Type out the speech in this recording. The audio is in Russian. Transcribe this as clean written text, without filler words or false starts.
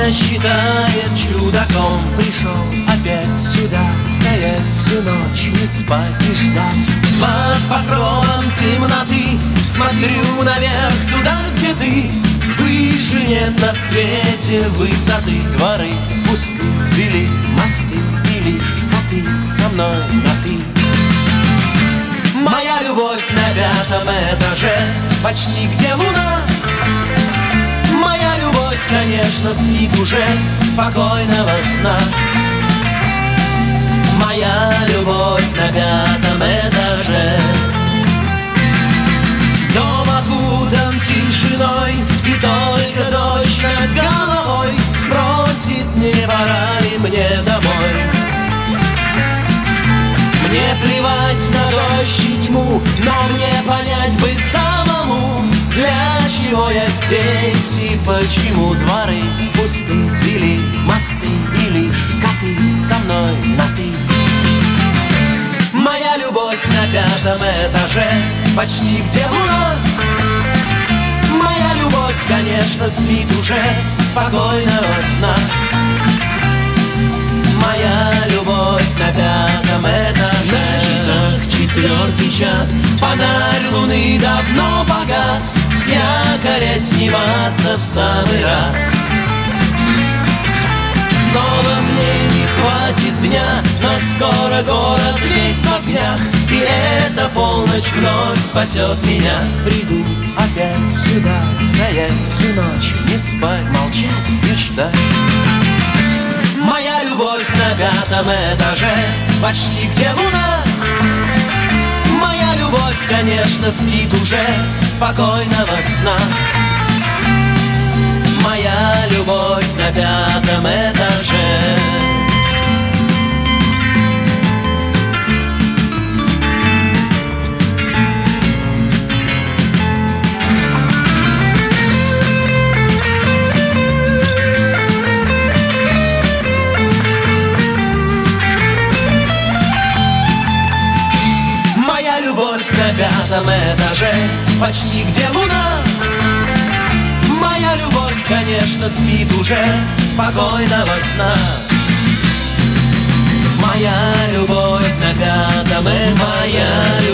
меня считает чудаком. Пришел опять сюда, стоять всю ночь, не спать и ждать. Под покровом темноты смотрю наверх, туда, где ты. Выше нет на свете высоты. Дворы пусты, свели мосты, или коты со мной на ты. Моя любовь на 5-м этаже, почти где луна. Моя любовь, конечно, спит уже, спокойного сна. Моя любовь на 5-м этаже. Дом окутан тишиной, и только дождь над головой спросит, не пора ли мне домой. Мне плевать на дождь и тьму, но мне понять бы самому, для чего я здесь и почему. Дворы пусты, свели мосты, или коты со мной на ты. Моя любовь на 5-м этаже, почти где луна. Моя любовь, конечно, спит уже, спокойного сна. Моя любовь на 5-м этаже. На часах 4-й час, Фонарь луны давно погас, с якоря сниматься в самый раз. Снова мне не хватит дня, но скоро город весь в огнях, и эта полночь вновь спасет меня. приду опять сюда, стоять всю ночь, не спать, молчать и ждать. Моя любовь на 5-м этаже, почти где луна. Моя любовь, конечно, спит уже, спокойного сна. Моя любовь на 5-м этаже. Моя любовь на 5-м этаже, почти где луна. Моя любовь, конечно, спит уже, спокойного сна. Моя любовь на 5-м этаже. Моя